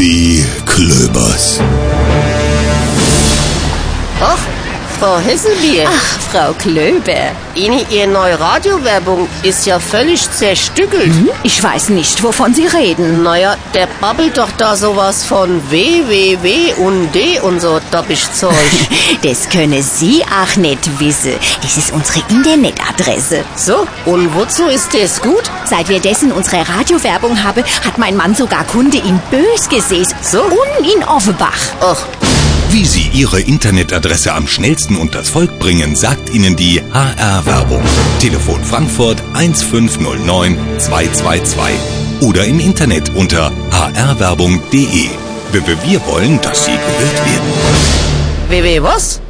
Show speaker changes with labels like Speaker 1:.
Speaker 1: Die Klöbers.
Speaker 2: Ach, Frau Hesselbier.
Speaker 3: Ach, Frau Klöber.
Speaker 2: Ihre neue Radiowerbung ist ja völlig zerstückelt.
Speaker 3: Ich weiß nicht, wovon Sie reden.
Speaker 2: Naja, der babbelt doch da sowas von www und D und so Doppisch-Zeug.
Speaker 3: Das können Sie auch nicht wissen. Das ist unsere Internetadresse.
Speaker 2: So, und wozu ist das gut?
Speaker 3: Seit wir das in unserer Radiowerbung haben, hat mein Mann sogar Kunde in Bös gesehen.
Speaker 2: So?
Speaker 3: Und in Offenbach.
Speaker 2: Ach,
Speaker 1: Wie Sie Ihre Internetadresse am schnellsten unters Volk bringen, sagt Ihnen die HR-Werbung. Telefon Frankfurt 1509 222 oder im Internet unter hrwerbung.de. Wir wollen, dass Sie gehört werden.
Speaker 2: www was?